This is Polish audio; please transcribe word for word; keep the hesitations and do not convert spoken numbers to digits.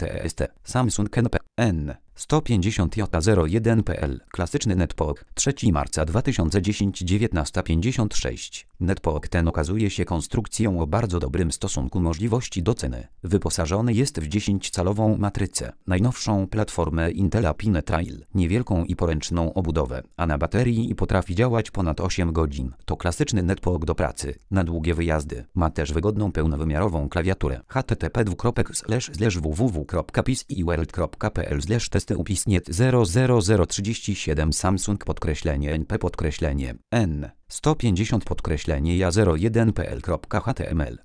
T S T, Samsung N P N sto pięćdziesiąt J zero jeden P L, klasyczny netbook, trzeciego marca dwa tysiące dziesiątego, dziewiętnasta pięćdziesiąt sześć. Netbook ten okazuje się konstrukcją o bardzo dobrym stosunku możliwości do ceny. Wyposażony jest w dziesięciocalową matrycę, najnowszą platformę Intela Pine Trail, niewielką i poręczną obudowę, a na baterii potrafi działać ponad osiem godzin. To klasyczny netbook do pracy, na długie wyjazdy. Ma też wygodną pełnowymiarową klawiaturę. h t t p dwukropek slash slash w w w kropka pciworld kropka p l slash testy upisniet zero zero zero trzydzieści siedem Samsung podkreślenie N P podkreślenie N sto pięćdziesiąt podkreślenie ja zero jeden P L kropka h t m l